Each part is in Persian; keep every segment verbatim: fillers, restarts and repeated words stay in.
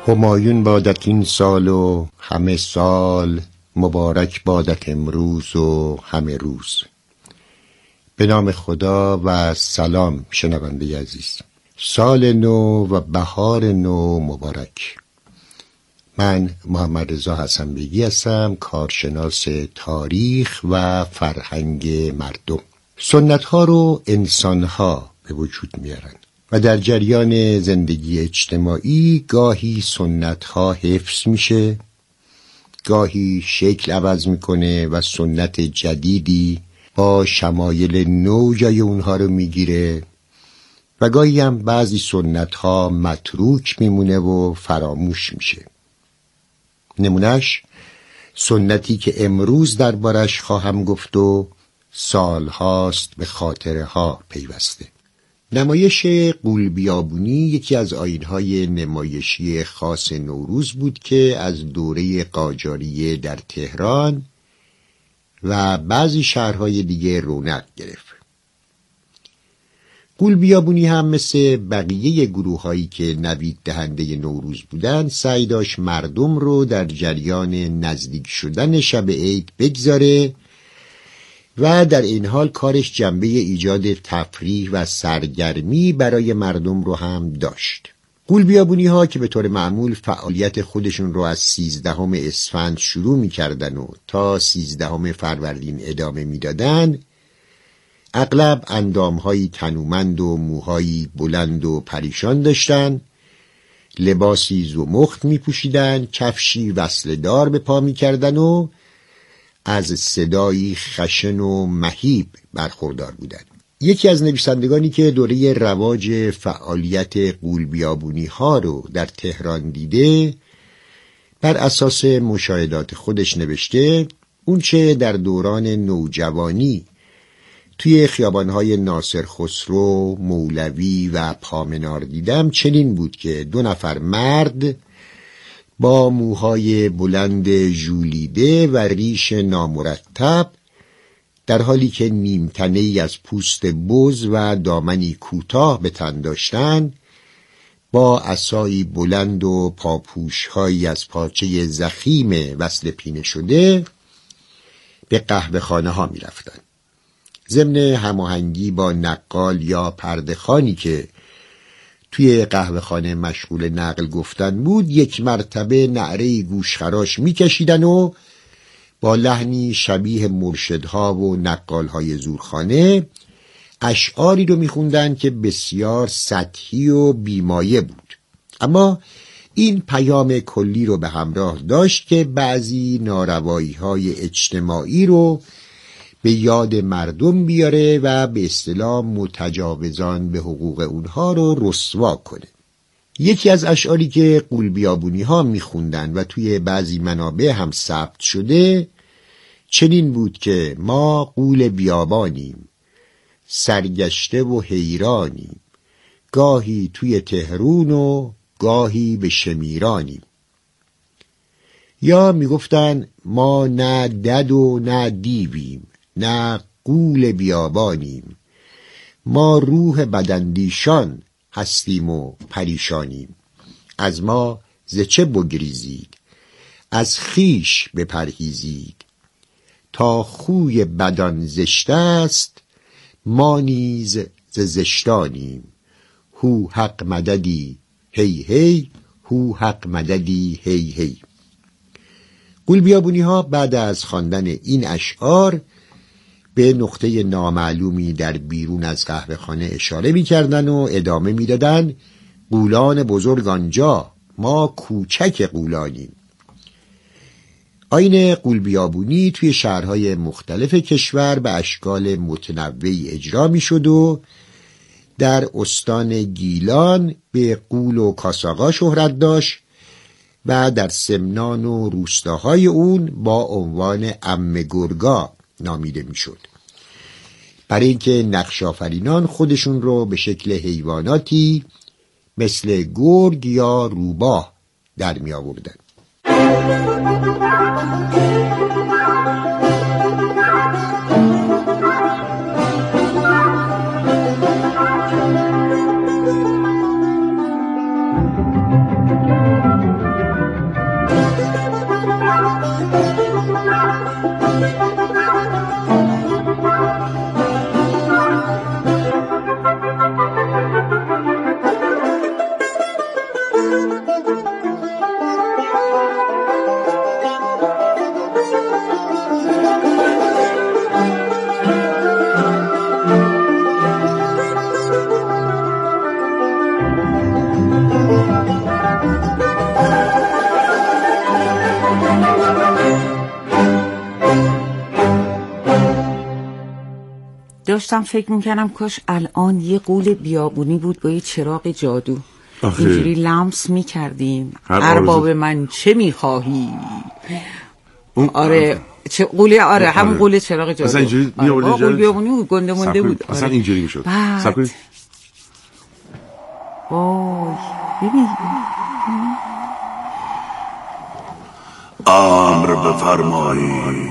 همایون بادت این سال و همه سال، مبارک بادت امروز و همه روز. به نام خدا و سلام شنونده عزیز. سال نو و بهار نو مبارک. من محمد رضا حسن بیگی هستم، کارشناس تاریخ و فرهنگ مردم. سنت ها رو انسان ها به وجود میارن و در جریان زندگی اجتماعی گاهی سنت ها حفظ میشه، گاهی شکل عوض میکنه و سنت جدیدی با شمایل نو جای اونها رو میگیره و گاهی هم بعضی سنت ها متروک میمونه و فراموش میشه. نمونش سنتی که امروز دربارش خواهم گفت و سال هاست به خاطره ها پیوسته. نمایش غول بیابونی یکی از آیین‌های نمایشی خاص نوروز بود که از دوره قاجاریه در تهران و بعضی شهرهای دیگه رونق گرفت. غول بیابونی هم مثل بقیه گروه‌هایی که نوید دهنده نوروز بودن سعی داشت مردم رو در جریان نزدیک شدن شب عید بگذاره و در این حال کارش جنبه ایجاد تفریح و سرگرمی برای مردم رو هم داشت. غول بیابونی ها که به طور معمول فعالیت خودشون رو از سیزدهم اسفند شروع می کردن و تا سیزدهم فروردین ادامه می دادن، اغلب اندامهایی تنومند و موهایی بلند و پریشان داشتن، لباسی زمخت می پوشیدن، کفشی وصله دار به پا می کردن و از صدایی خشن و مهیب برخوردار بودند. یکی از نویسندگانی که دوره رواج فعالیت غول بیابونی ها رو در تهران دیده، بر اساس مشاهدات خودش نوشته اون چه در دوران نوجوانی توی خیابانهای ناصر خسرو، مولوی و پامنار دیدم چنین بود که دو نفر مرد با موهای بلند ژولیده و ریش نامرتب، در حالی که نیمتنه‌ای از پوست بز و دامنی کوتاه به تن داشتند، با عصایی بلند و پاپوش‌هایی از پارچه ضخیم وصل پینه شده به قهوه خانه ها می رفتن. ضمن هماهنگی با نقال یا پردهخوانی که توی قهوه خانه مشغول نقل گفتن بود، یک مرتبه نعره گوشخراش میکشیدن و با لحنی شبیه مرشدها و نقالهای زورخانه اشعاری رو میخوندن که بسیار سطحی و بیمایه بود، اما این پیام کلی رو به همراه داشت که بعضی ناروایی‌های اجتماعی رو به یاد مردم بیاره و به اصطلاح متجاوزان به حقوق اونها رو رسوا کنه. یکی از اشعاری که غول بیابونی ها میخوندن و توی بعضی منابع هم ثبت شده چنین بود که ما غول بیابانیم، سرگشته و حیرانیم، گاهی توی تهرون و گاهی به شمیرانیم. یا میگفتن ما نه دد و نه دیویم، نه غول بیابانیم، ما روح بداندیشان هستیم و پریشانیم. از ما ز چه بگریزید، از خویش بپرهیزید، تا خوی بدان زشت است، ما نیز ز زشتانیم. هو حق مددی هی هی، هو حق مددی هی هی. غول بیابونی ها بعد از خواندن این اشعار به نقطه نامعلومی در بیرون از قهوه خانه اشاره می کردن و ادامه می دادن غولان بزرگ آنجا، ما کوچک غولانیم. آیین غول بیابونی توی شهرهای مختلف کشور به اشکال متنوعی اجرا می شد و در استان گیلان به غول و کاساغا شهرت داشت و در سمنان و روستاهای اون با عنوان عمه گرگا نامیده میشد، برای اینکه نقش آفرینان خودشون رو به شکل حیواناتی مثل گرگ یا روباه در می آوردن. داشتم فکر میکنم کاش الان یه قول بیابونی بود با یه چراغ جادو اینجوری لمس میکردیم ارباب من چه میخواهی. آره چه قوله، آره همون قوله چراغ جادو مثلا اینجوری می آورد قول بیابونی بود، گنده مونده بود. مثلا آره. اینجوری میشد. بعد وای ببین امر بفرمایید.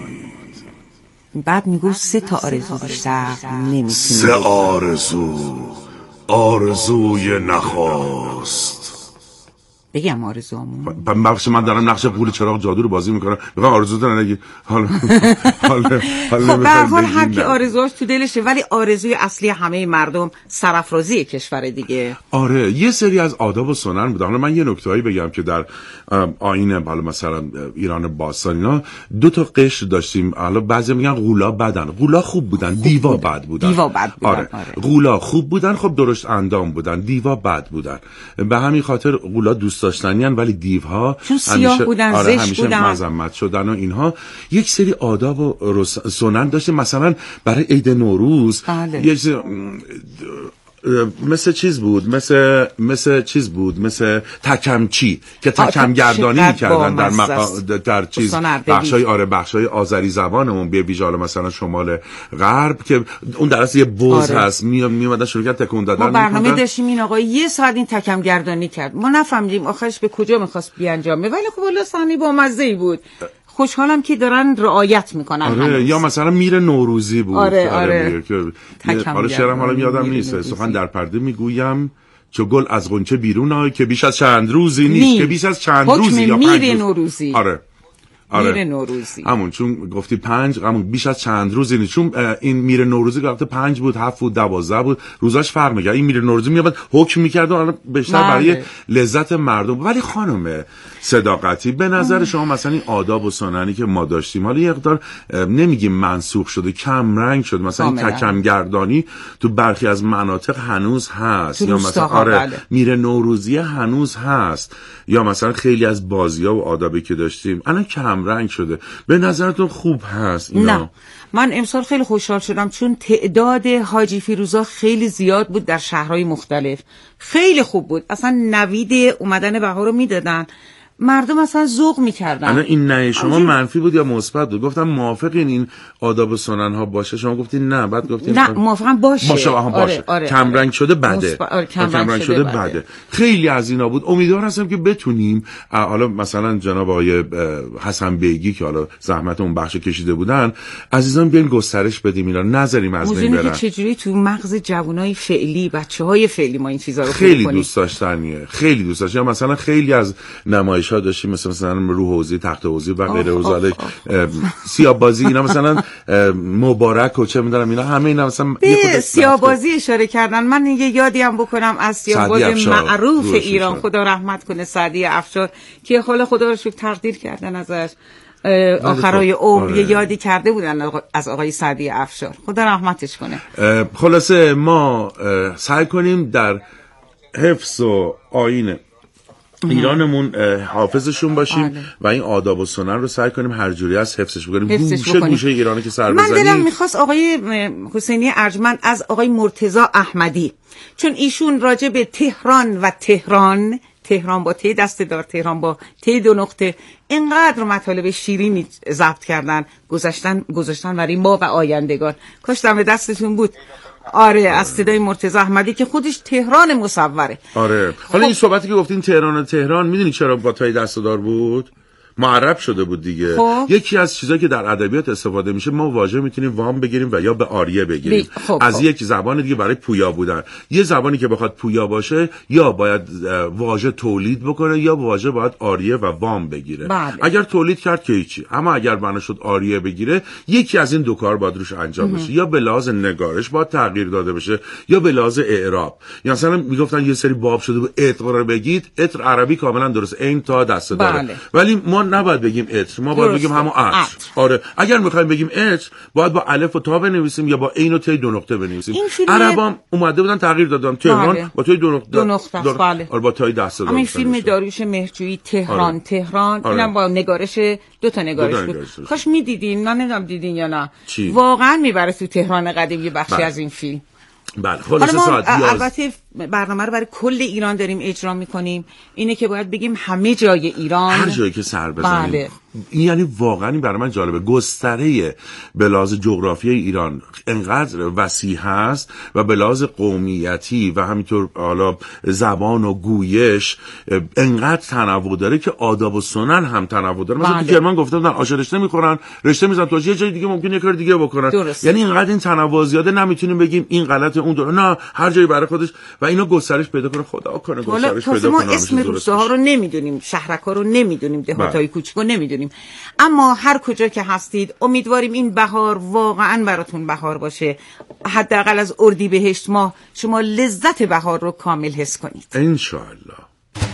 بعد میگو سه تا آرزو بیشتر نمیتونی. سه آرزو. آرزوی نخواست. بگم آرزوامون. بخش من دارم نقش قول چراغ جادو رو بازی میکنم. میگم آرزو دارن نگی. حالا حالا خب به هر حال هر کی آرزوهاش تو دلشه، ولی آرزوی اصلی همه مردم سرافرازی کشور دیگه. آره یه سری از آداب و سنن بود. حالا من یه نکتهایی بگم که در آیین حالا مثلا ایران باستان اینا دو تا قشر داشتیم. حالا بعضی میگن غولا بدن، غولا خوب بودن، دیوا بد بودن. دیوا بد بودن. آره. آره. غولا خوب بودن، خب درشت اندام بودن، دیوا بد بودن. به همین خاطر غولا دوست داشتنیان ولی دیوها همیشه بودن، آره همیشه بودن. مذمت شدن و اینها. یک سری آداب و سنن داشته. مثلا برای عید نوروز بله. یک سری مثل چیز بود مثل مثل چیز بود مثل تکمچی که تکم گردانی می‌کردن در مقا... در چیز بخشای آره بخشای آذری زبانمون به ویژه مثلا شمال غرب که اون در اصل یه بوز آره. هست می میومدن شروع کرد تکون دادن. ما برنامه داشتیم این آقا یه ساعت این تکم گردانی کرد، ما نفهمیدیم آخرش به کجا می‌خواست بیانجامه، ولی خب والله صحنه با مزه‌ای بود. خوشحالم که دارن رعایت میکنن. آره یا مثلا میر نوروزی بود. آره آره, آره. حالا شعرم حالا یادم نیست. سخن در پرده میگویم چو گل از غنچه بیرون آی که بیش از چند روزی نیست نیست. که بیش از چند روزی یا میر روز... نوروزی. آره آره. میر نوروزی همون چون گفتی پنج همون بیش از چند روزی نیست. چون این میر نوروزی گفته پنج بود، هفت بود، دوازده بود، روزاش فرق می‌کرد. این میر نوروزی میاد حکم می‌کرد و بیشتر برای لذت مردم. ولی خانم صداقتی به نظر شما مثلا این آداب و سننی که ما داشتیم حالا یه مقدار نمیگیم منسوخ شده، کم رنگ شد؟ مثلا این تکم گردانی تو برخی از مناطق هنوز هست یا مثلا آره بله. میر نوروزی هنوز هست یا مثلا خیلی از بازی‌ها و آدابی که داشتیم الان کم رنگ شده. به نظرتون خوب هست اینا؟ نه من امسال خیلی خوشحال شدم چون تعداد حاجی فیروزا خیلی زیاد بود در شهرهای مختلف. خیلی خوب بود. اصلا نوید اومدن بهار رو میدادن، مردم اصلا ذوق میکردن. الان این نه شما آجی... منفی بود یا مثبت بود؟ گفتم موافقین این آداب و سنن ها باشه، شما گفتین نه، بعد گفتین نه موافقم باشه. باشه آها باشه. آره، آره، کم رنگ شده بده. مصب... آره، کم, کم رنگ شده بده. بده. خیلی از اینا بود. امیدوار هستم که بتونیم حالا مثلا جناب آقای حسن بیگی که حالا زحمت اون بخش کشیده بودن عزیزان بیاین گسترش بدیم اینا، نذاریم از بین برن. که چجوری تو مغز جوانای فعلی، بچه‌های فعلی ما این چیزا رو خیلی دوست داشتنیه. خیلی دوست داشتن. مثلا خیلی از نمایش ها داشتیم مثلا مثلا رو حوزه تخت حوزه و غیره و ذالک سیاه بازی اینا مثلا مبارک و چه میدونم اینا همه اینا مثلا به سیاه بازی اشاره کردن. من یه یادی هم بکنم از سیاه باز معروف ایران، خدا رحمت کنه، سعدی افشار که حالا خدا رو شکر تقدیر کردن ازش آخرای عمر یه یادی کرده بودن از آقای سعدی افشار، خدا رحمتش کنه. خلاصه ما سعی کنیم در حفظ و آیین ایرانمون حافظشون باشیم آره. و این آداب و سنن رو سعی کنیم هر جوری از حفظش بکنیم. گوشه گوشه ایرانی که سر بزنیم. من دلم میخواست آقای حسینی ارجمند از آقای مرتضی احمدی، چون ایشون راجع به تهران و تهران تهران با ته دست دار، تهران با ته دو نقطه، اینقدر مطالب شیرینی ضبط کردن گذاشتن گذاشتن برای ما و آیندگان. کاش دم دستتون بود. آره از صدای مرتضی احمدی که خودش تهران مصوره. آره حالا خب. این صحبتی که گفتین تهران و تهران میدونی چرا با تای دستدار بود؟ معرب شده بود دیگه. خب. یکی از چیزایی که در ادبیات استفاده میشه ما واژه میتونیم وام بگیریم و یا به آریه بگیریم خب. از خب. یک زبان دیگه برای پویا بودن. یه زبانی که بخواد پویا باشه یا باید واژه تولید بکنه یا واژه باید آریه و وام بگیره. بله. اگر تولید کرد که هیچی، اما اگر بنا شد آریه بگیره یکی از این دو کار باید روش انجام بشه. یا به لحاظ نگارش باید تغییر داده بشه یا به لحاظ اعراب. یا مثلا میگفتن یه سری باب شده بود اتر رو بگید، اتر عربی کاملا درست عین تا دست داره. بله. ولی ما نباید بگیم عطر، ما باید بگیم همون عطر. آره اگر میخوایم بگیم عطر باید با الف و تا بنویسیم یا با عین و ت دو نقطه بنویسیم. عربام اومده بودن تغییر دادن، تهران بله. با توی دو نقطه دو نقطه دار... بله. آره با تای دست دادن. همین فیلم داریوش مهرجویی تهران آره. تهران آره. اینم با نگارش دو تا نگارش دو تا بود نگارش کاش میدیدین، من نمیدونم دیدین یا نه. چی؟ واقعا میبره تو تهران قدیم یه بخشی بله. از این فیلم. بله خلاصه ساعت البته برنامه رو برای کل ایران داریم اجرا میکنیم، اینه که باید بگیم همه جای ایران، هر جایی که سر بزنیم. بله. این یعنی واقعا این برای من جالبه، گستره به لحاظ جغرافیای ایران انقدر وسیع هست و به لحاظ قومیتی و همینطور حالا زبان و گویش انقدر تنوع داره که آداب و سنن هم تنوع داره. مثلا تو کرمان گفته بودن آش رشته میخورن، رشته میزنن تو یه جای دیگه ممکنه یه کار دیگه بکنن. درست. یعنی اینقدر این تنوع زیاده نمیتونیم بگیم این غلطه اون درست، نه هر جایی برای خودش و اینا گسترش پیدا کنه. خدا کنه گسترش پیدا کنه. ما اسم روستاها رو نمیدونیم، شهرک‌ها رو نمیدونیم، دهاتای کوچیکو نمیدونیم، اما هر کجا که هستید امیدواریم این بهار واقعا براتون بهار باشه، حداقل از اردیبهشت ماه شما لذت بهار رو کامل حس کنید ان شاء الله.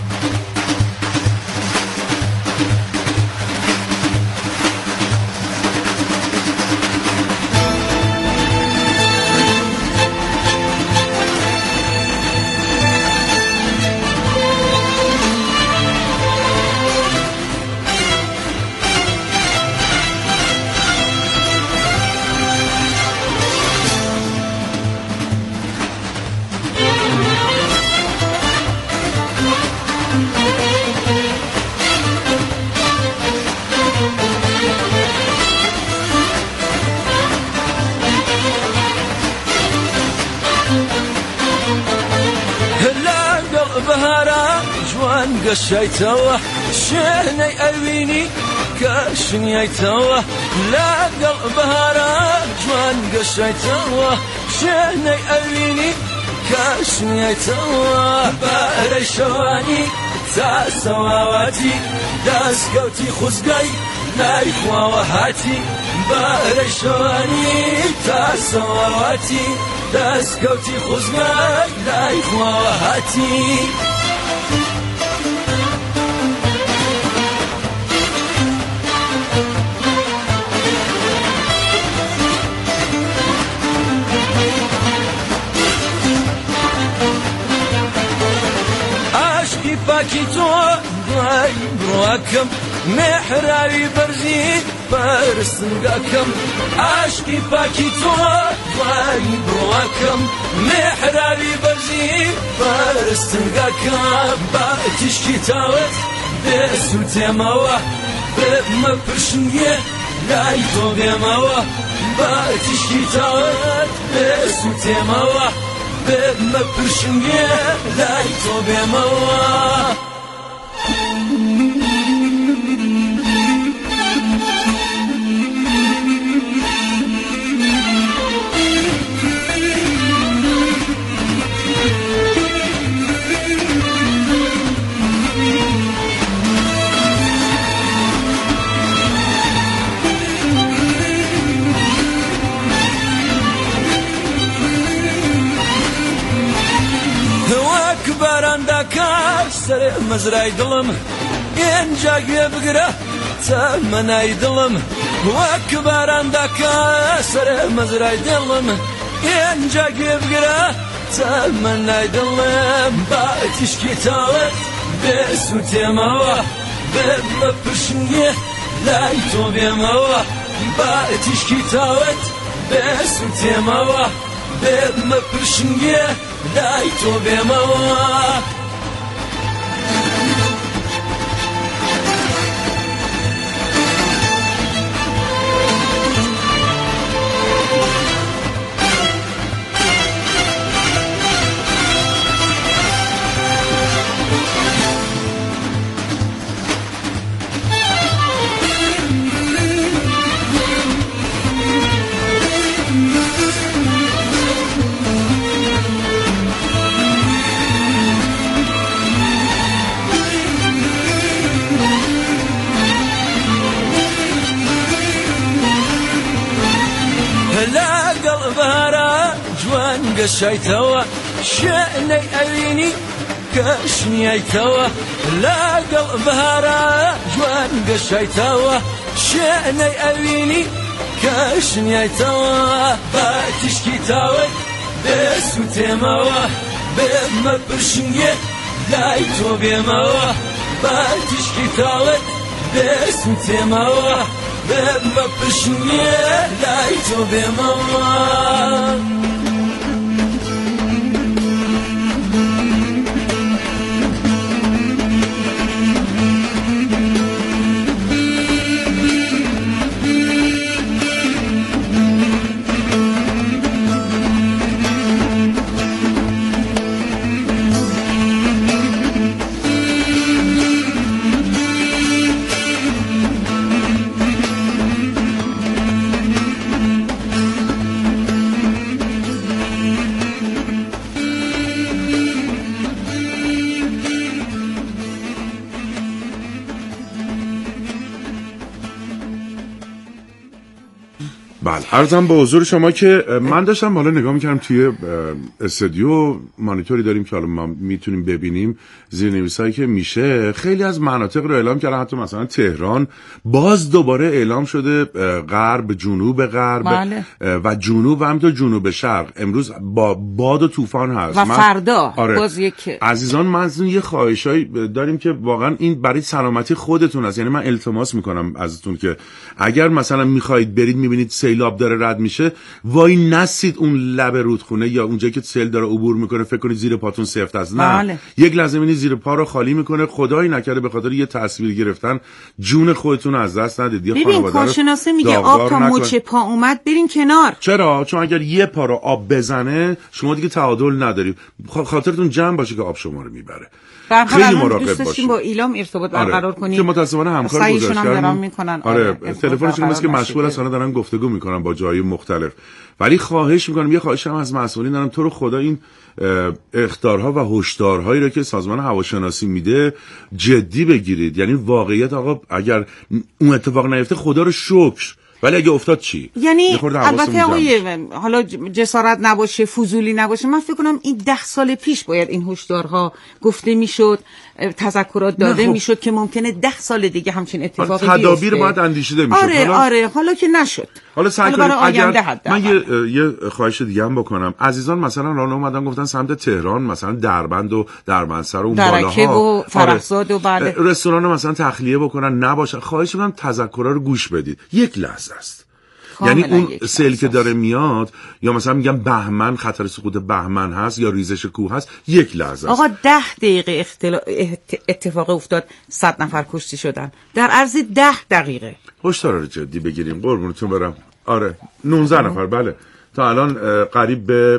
قشيتوه شهني أويني كاشنيتوه لا قلب هرا جوان قشيتوه شهني أويني كاشنيتوه باري شواني تاسواتي داس قوتي خزقي نايخوا وهاتي باري شواني تاسواتي داس قوتي خزقي نايخوا وهاتي باكي تو ضاي برواكم محراري برزي برسنقاكم عاشقي باكي تو ضاي برواكم محراري برزي برسنقاكم باتشكي تاوت بسو تيماوه بما برشنيه لاي تو بيماوه باتشكي تاوت بسو تيماوه بما برشنيه لاي تو بيماوه سر مزرعي دلم ينجا يبقره تمناي دلم وكبر عندك سر مزرعي دلم ينجا يبقره تمناي دلم باتشكي تاوت بسو تيماوه بما برشنيه لايتو بيماوه باتشكي تاوت بسو تيماوه بما برشنيه لايتو بيماوه قشيتوه شأني أريني كشنيتوا لا قلب هرا جوان قشيتوا شأني أبيني كشنيتوا باتشكي تاوي باسم تيموا بما برشنية لايتو بيموا باتشكي تاوي باسم تيموا بما برشنية لايتو بيموا بله عرضم به حضور شما که من داشتم حالا نگاه میکردم توی استودیو مانیتوری داریم که حالا ما میتونیم ببینیم زیرنویسایی که میشه خیلی از مناطق رو اعلام کردن، حتی مثلا تهران باز دوباره اعلام شده غرب جنوب غرب بله. و جنوب و همینطور جنوب شرق امروز با باد و طوفان هست و فردا آره. باز یک عزیزان من از یه خواهشایی داریم که واقعا این برای سلامتی خودتون است، یعنی من التماس میکنم ازتون که اگر مثلا میخواید برید میبینید سیلاب داره رد میشه وای نسید اون لب رودخونه یا اونجایی که سیل داره عبور میکنه فکر کنید زیر پاتون سفت است، نه بله. یک لحظه ببینید زیر پا رو خالی میکنه، خدایی نکرده به خاطر یه تصویر گرفتن جون خودتون از دست ندید. ببین کارشناسه میگه آب تا مچ پا اومد برین کنار. چرا؟ چون اگر یه پا رو آب بزنه شما دیگه تعادل نداری، خاطرتون جمع باشه که آب شما رو میبره. خیلی مراقب باشید. با ایلام ارتباط برقرار آره. کنیم که متاسفانه همکار گذاشتن میکنن. آره تلفنشون هست که مشغول هستن دارن گفتگو میکنن با جای مختلف، ولی خواهش میکنم یه خواهش هم از مسئولین دارم، تو رو خدا این اخطارها و هشدارهایی رو که سازمان هواشناسی میده جدی بگیرید. یعنی واقعیت آقا اگر اون اتفاق نیفته خدا رو شکر، ولی اگه افتاد چی؟ یعنی البته آقای حالا جسارت نباشه فضولی نباشه، من فکر کنم این ده سال پیش باید این هشدارها گفته میشد، تذکرات داده میشد که ممکنه ده سال دیگه همچین اتفاقی بیفته. تدابیر باید اندیشیده میشد. آره حالا آره حالا که نشد. حالا سعی کنید اگر من یه یه خواهش دیگه هم بکنم، عزیزان مثلا راه اومدن گفتن سمت تهران مثلا دربند و دربندسر و اون بالاها و فرخزاد و بله رستوران مثلا تخلیه بکنن نباشه، خواهش میکنم تذکرها رو گوش بدید. یک لحظه است، یعنی اون سیل که داره میاد یا مثلا میگم بهمن خطر سقوط بهمن هست یا ریزش کوه هست، یک لحظه آقا ده دقیقه اختلا... اتفاق افتاد صد نفر کشته شدن در عرض ده دقیقه. هشدار رو جدی بگیریم قربونتون برم. آره نوزده نفر بله تا الان قریب به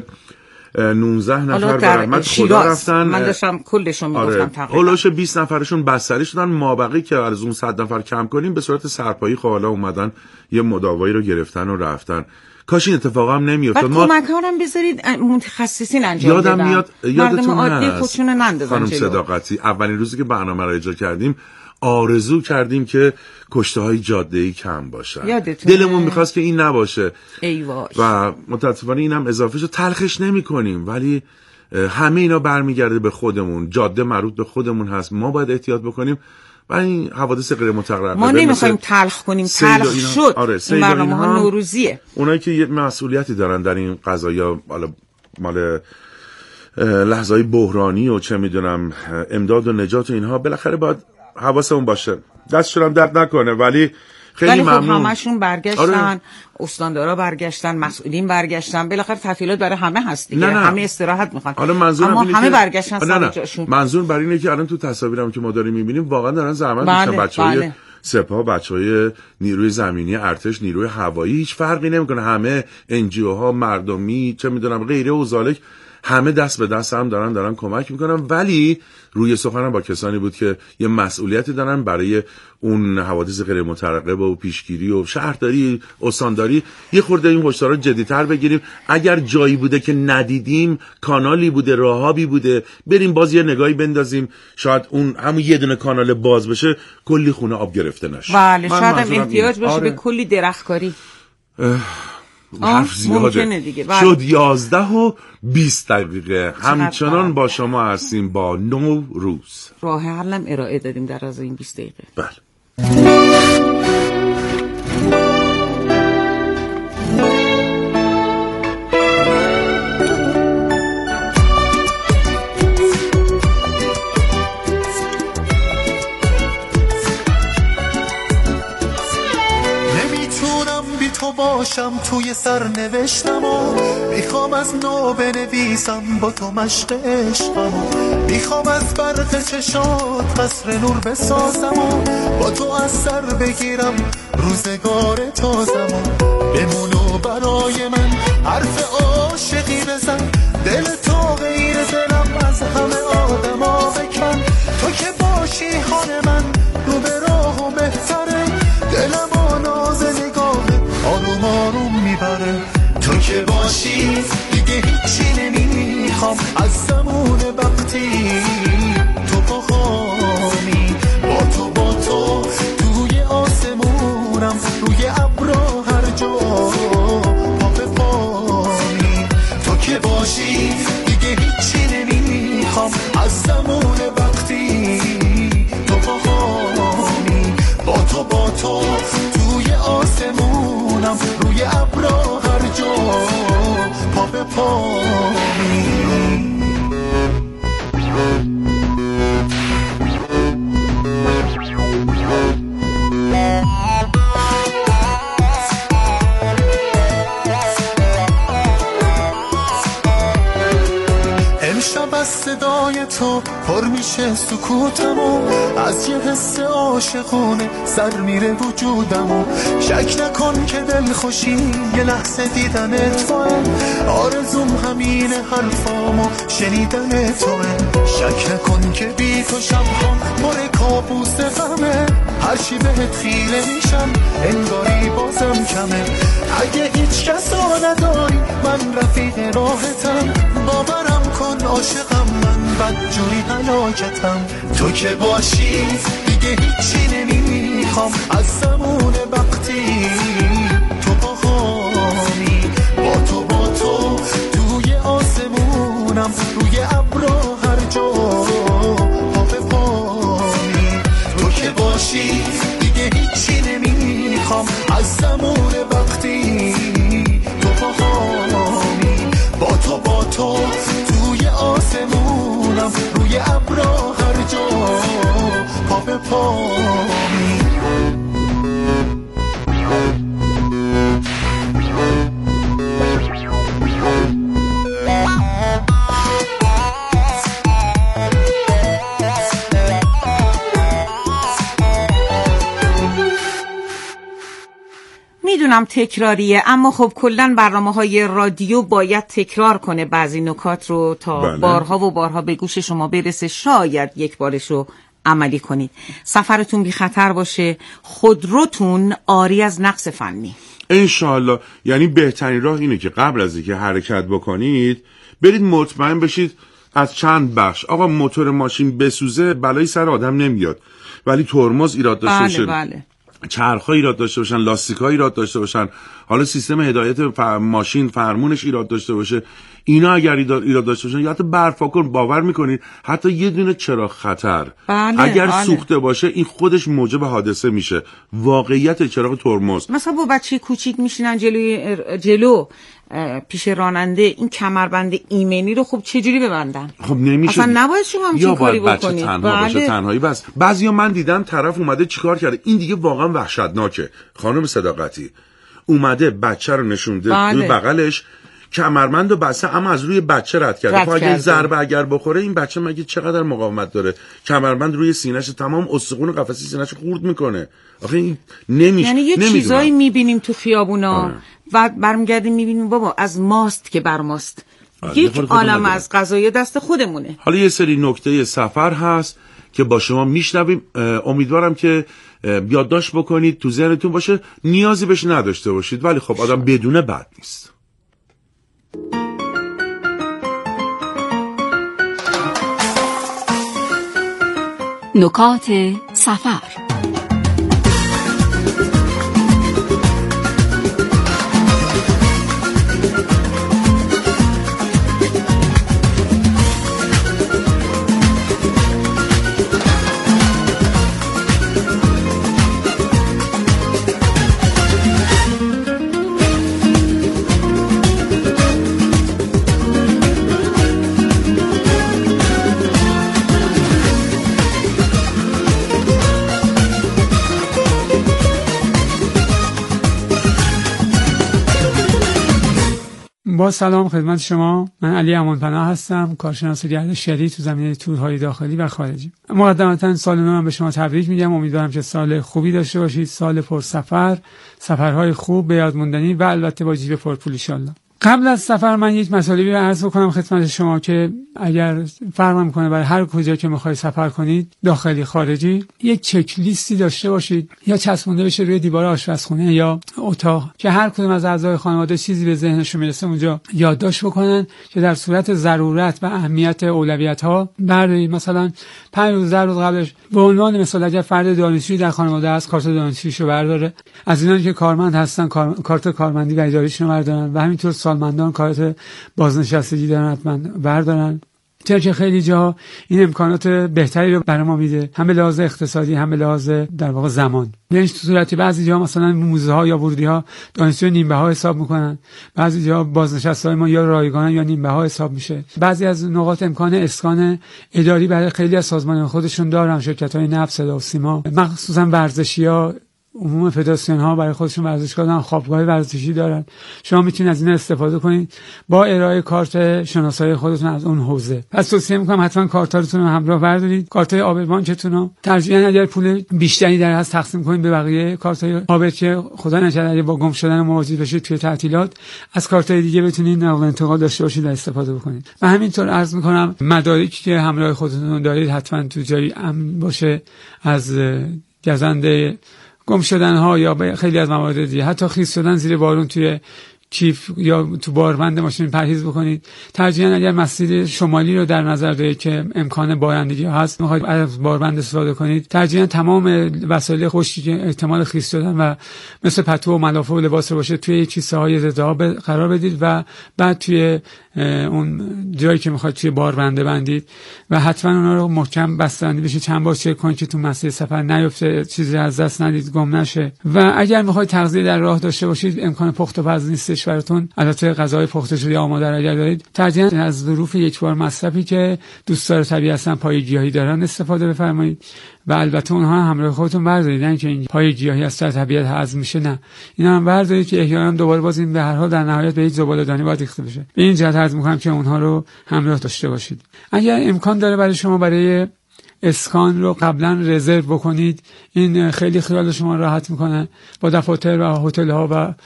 نوزده نفر به رحمت خدا رفتن. من داشتم کلشون میگفتم آره. تقریبا هولوش بیست نفرشون بستری شدن، مابقی که از اون صد نفر کم کنیم به صورت سرپایی خوالا اومدن یه مداوایی رو گرفتن و رفتن. کاش این اتفاق هم نمیافتاد. ما کمک ها هم بذارید متخصصین انجام بدن. یادم میاد یادتون هست خانم صداقتی اولین روزی که برنامه رو اجرا کردیم آرزو کردیم که کشته های جاده‌ای کم باشن، دلمون میخواست که این نباشه ای وای. و متاسفانه اینم اضافه شد. تلخش نمی کنیم ولی همه اینا برمیگرده به خودمون، جاده مربوط به خودمون هست، ما باید احتیاط بکنیم و این حوادث غیر مترقبه ما نمیخوایم تلخ کنیم، تلخ شد. آره این برنامه ها نوروزیه. اونایی که یه مسئولیتی دارن در این قضایا مال لحظه‌های بحرانی و چه میدونم امداد و نجات و اینها بالاخره باید حواسمون باشه. دستشون هم درد نکنه ولی خیلی ولی ممنون. خب همشون برگشتن. آره. استاندارا برگشتن، مسئولین برگشتن، بالاخره تعطیلات برای همه هست دیگه. نه نه. همه استراحت میخوان. اما همه که... برگشتن سر جاشون. منظور بر اینه که الان تو تصاویرم که ما داریم میبینیم واقعا دارن زحمت میکشن. بله. بچهای بله. سپاه، بچهای نیروی زمینی، ارتش، نیروی هوایی، هیچ فرقی نمیکنه. همه انجیو ها، مردمی، چه میدونم غیره و زالک، همه دست به دست هم دارن دارن کمک میکنن. ولی روی سخنم با کسانی بود که یه مسئولیتی دارن برای اون حوادث غیر مترقبه و پیشگیری و شهرداری، استانداری. یه خورده این هشدارا جدی‌تر بگیریم. اگر جایی بوده که ندیدیم، کانالی بوده، راهابی بوده، بریم باز یه نگاهی بندازیم، شاید اون همون یه دونه کانال باز بشه کلی خونه آب گرفته نشه. بله شاید هم احتیاج باشه آره. به کلی درختکاری. حرف زیاده دیگه. شد یازده و بیست دقیقه همچنان با شما هستیم با نو روز. راه حلم ارائه دادیم در از این بیست دقیقه. بله. باشم توی سرنوشتم و میخوام از نو بنویسم با تو مشق عشقم، میخوام از برق چشات قصر نور بسازم و با تو از سر بگیرم روزگار تازم و بمونو برای من حرف عاشقی بزن، دل تو غیر دلم از همه آدما بکن، تو که باشی حال من رو به راه و بهتره، دلم و ناز نگاه آروم آروم میبره، تو که باشی دیگه هیچی نمیخوام از زمون وقتی تو پاهامی، با تو با تو توی آسمونم روی ابرا هر جا پا به پامی، تو که باشی دیگه هیچی نمیخوام از زمون وقتی تو پاهامی، با تو با تو توی آسمونم روی ابرا هر جا پا به پامی. امشب از صدای تو پر میشه سکوتم و از یه حس عاشقونه سر میره وجودم و شک نکن که دل خوشی یه لحظه دیدن توه، آرزوم همینه حرفامو شنیدن توه، شک نکن که بی تو شبها پر کابوس غمه، هرچی بهت خیره میشم انگاری بازم کمه، اگه هیچ کسو نداری من رفیق راحتم، باورم کن عاشقم من بدجوری هلاکتم، تو که باشی دیگه هیچی نمیخوام از زمون وقتی تو پاهامی، با تو با تو توی آسمونم روی ابرا هر جا پا به پامی، تو که باشی دیگه هیچی نمیخوام از زمون وقتی تو پاهامی، با تو با تو توی آسمونم روی ابرا هر جا پا به پامی. میدونم تکراریه، اما خب کلن برنامه‌های رادیو باید تکرار کنه بعضی نکات رو تا بله. بارها و بارها به گوش شما برسه، شاید یک بارش رو عملی کنید، سفرتون بی خطر باشه، خودروتون عاری از نقص فنی انشالله. یعنی بهترین راه اینه که قبل از اینکه حرکت بکنید برید مطمئن بشید از چند بخش. آقا موتور ماشین بسوزه بلایی سر آدم نمیاد، ولی ترمز ایراد داشته باشه، بله بله. چرخ‌ها ایراد داشته باشن، لاستیک‌ها ایراد داشته باشن، حالا سیستم هدایت ف... ماشین فرمونش ایراد داشته باشه، اینا اگر ایراد داشته باشن یا حتی برفا کن، باور میکنید حتی یه دونه چراغ خطر بله، اگر بله. سوخته باشه این خودش موجب حادثه میشه. واقعیت چراغ ترمز، مثلا با بچه کوچیک میشینن جلوی جلو پیش راننده، این کمربند ایمنی رو خب چجوری ببندن؟ خب نمیشه، اصلا نباید شما همچین کاری بکنید، یا باید بچه تنها باشه، تنهایی بس. بعضیا من دیدم طرف اومده چیکار کرده، این دیگه واقعا وحشتناکه. خانم صداقتی اومده بچه رو نشونده بله. توی بغلش، کمربند و بسته اما از روی بچه رد کرده. رد خب اگه کرده. ضربه اگر بخوره این بچه مگه چقدر مقاومت داره؟ کمربند روی سینه‌ش، تمام استخوان قفسه سینه‌ش خورد میکنه. آخه این نمیشه. یعنی یه نمیدونم. چیزایی میبینیم تو خیابونا آره. و برمیگردیم میبینیم بابا از ماست که بر ماست. آره. یک عالم از قضایا دست خودمونه. حالا یه سری نکته سفر هست که با شما میشنویم، امیدوارم که یادداشت بکنید، تو ذهنتون باشه، نیازی بهش نداشته باشید، ولی خب آدم بدونه بد نیست. نکات سفر. با سلام خدمت شما. من علی امانپناه هستم، کارشناس گردشگری تو زمینه تورهای داخلی و خارجی. مقدمتا سال نو هم به شما تبریک میگم. امیدوارم که سال خوبی داشته باشید، سال پر سفر، سفرهای خوب به یاد موندنی و البته با جیب پرپول ان شاء الله. قبل از سفر من یک مطالبی رو عرض بکنم خدمت شما که اگر فرق میکنه برای هر کجا که میخواید سفر کنید، داخلی خارجی، یک چک لیستی داشته باشید یا چسبونده بشه روی دیوار آشپزخونه یا اتاق که هر کدوم از اعضای خانواده چیزی به ذهنشون میرسه اونجا یادداشت بکنن که در صورت ضرورت و اهمیت اولویت ها بردارید. مثلا پنج روز روز قبلش به عنوان مثال اگر فرد دانشجویی در خانواده است، کارت دانشجوییشو برداره. از اینایی که کارمند هستن کار... کارت کارمندی و اداریشون بردارن و همینطور سالمندان کارت بازنشستگی دارن حتما بردارن. چرا که خیلی جا این امکانات بهتری رو برای ما میده، هم به لحاظ اقتصادی هم به لحاظ در واقع زمان. یعنی تو صورتی بعضی جا مثلا موزه ها یا ورودی ها دانشجو نیمه ها حساب میکنن، بعضی جا بازنشسته ما یا رایگانن یا نیمه ها حساب میشه. بعضی از نقاط امکان اسکان اداری برای خیلی از سازمان خودشون دارن، شرکت های نفت، صدا و سیما، مخصوصا ورزشی‌ها، عموم فدراسیون ها برای خودشون ورزشگاه دارن، خوابگاه ورزشی دارن. شما میتونید از این استفاده کنید با ارائه کارت شناسایی خودتون از اون حوزه. پس توصیه میکنم حتما کارتاتون رو همراه بردارید، کارت آبر بانکتون رو. ترجیحاً اگر پول بیشتری در هست تقسیم کنید به بقیه کارت آبر که خدا نکرده اگه با گم شدن مواجه بشید توی تعطیلات، از کارت‌های دیگه بتونید نقل و انتقال داشته باشید و استفاده بکنید. و همینطور عرض میکنم مدارکی که همراه خودتون دارید حتما تو جایی امن باشه از گزنده، گم شدن ها یا خیلی از موارد دیگه، حتی خیس شدن زیر بارون توی کیف یا تو باربند ماشین پرهیز بکنید. ترجیحاً اگر مسیر شمالی رو در نظر دارید که امکان بارندگی هست، میخواید از باربند استفاده کنید، ترجیحاً تمام وسایل خشکی که احتمال خیس شدن و مثل پتو و ملافه و لباس باشه توی کیسه های ضد آب قرار بدید و بعد توی اون جایی که میخواید توی باربنده بندید و حتما اونا رو محکم بسته‌بندی بشه. چند بار چک کنید که تو مسیر سفر نیفته، چیزی از دست ندید، گم نشه. و اگر میخواید تغذیه در راه داشته باشید، امکان پخت و پز نیستش براتون، البته غذای پخته شده یا آماده را اگر دارید، ترجیحاً از ظروف یک بار مصرفی که دوستدار طبیعی هستن، پای گیاهی دارن استفاده بفرمایید و البته اونها همراه خودتون بردارید، نه که این پای گیاهی از طبیعت هضم میشه، نه، اینا هم بردارید که احیانا دوباره باز این به هر حال در نهایت به یک زباله‌دانی باید ریخته بشه. به این جهت عرض می‌کنم که اونها رو همراه داشته باشید. اگر امکان داره برای شما برای اسکان رو قبلا رزرو بکنید، این خیلی خیال شما راحت میکنه. با دفاتر و هتل‌ها و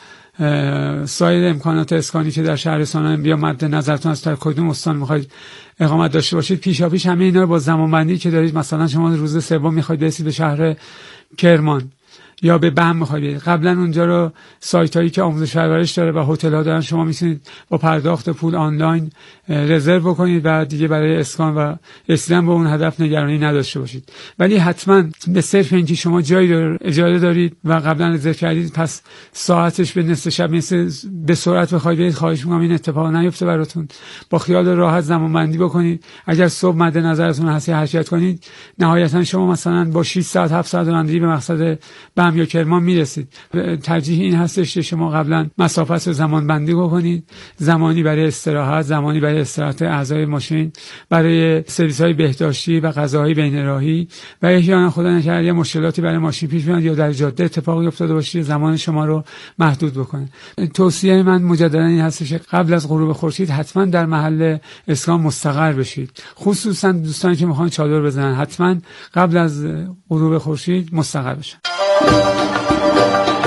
سایر امکانات اسکانی که در شهرستان بیا مد نظرتون از کدوم استان میخواید اقامت داشته باشید، پیشا پیش همه اینا رو با زمانبندی که دارید، مثلا شما روز سوم میخواید برسید به شهر کرمان یا به بم میخواید برید، قبلا اونجا رو سایت هایی که آموزش پرورش داره و هتل ها دارن، شما میتونید با پرداخت پول آنلاین رزرو بکنید و دیگه برای اسکان و رسیدن به اون هدف نگرانی نداشته باشید. ولی حتما به صرف اینکه شما جایی رو اجاره دارید و قبلا رزرو کردید پس ساعتش به نصف شب مثل به سرعت بخواید برید، خواهش میکنم این اتفاق نیفته براتون. با خیال راحت زمانبندی بکنید. اگر صبح مد نظرتون هست حرکت کنید، نهایتا شما مثلا با شش ساعت هفت ساعت رانندگی به مقصد بم یا کرمان میرسید. ترجیح این هستش که شما قبلا مسافت رو زمان بندی بکنید، زمانی برای استراحت، زمانی برای استراحت اعضای ماشین، برای سرویس های بهداشتی و غذاهای بین راهی و احیانا خدا نکرده یه مشکلاتی برای ماشین پیش بیاد یا در جاده اتفاقی افتاده باشه، زمان شما رو محدود بکنه. توصیه من مجددا این هستش که قبل از غروب خورشید حتما در محل اسکان مستقر بشید. خصوصا دوستانی که میخوان چادر بزنن حتما قبل از غروب خورشید مستقر بشن.